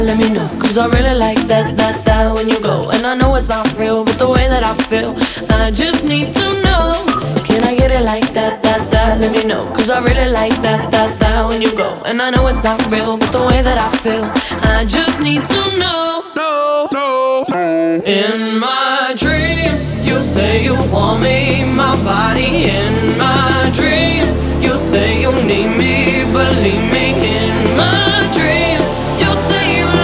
Let me know, cause I really like that when you go. And I know it's not real, but the way that I feel, I just need to know. Can I get it like that? Let me know, cause I really like that when you go. And I know it's not real, but the way that I feel, I just need to know. No. In my dreams, you say you want me